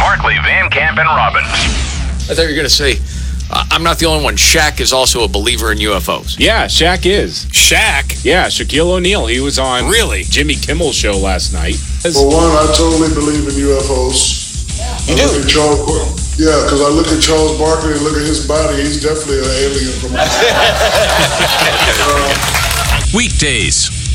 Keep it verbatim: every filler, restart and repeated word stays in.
Markley, Van Camp, and Robbins. I thought you were going to say, uh, I'm not the only one. Shaq is also a believer in U F Os. Yeah, Shaq is. Shaq? Yeah, Shaquille O'Neal. He was on really? Jimmy Kimmel's show last night. For one, I totally believe in U F Os. You I do? Look at Charles, yeah, because I look at Charles Barkley and look at his body. He's definitely an alien from uh, Weekdays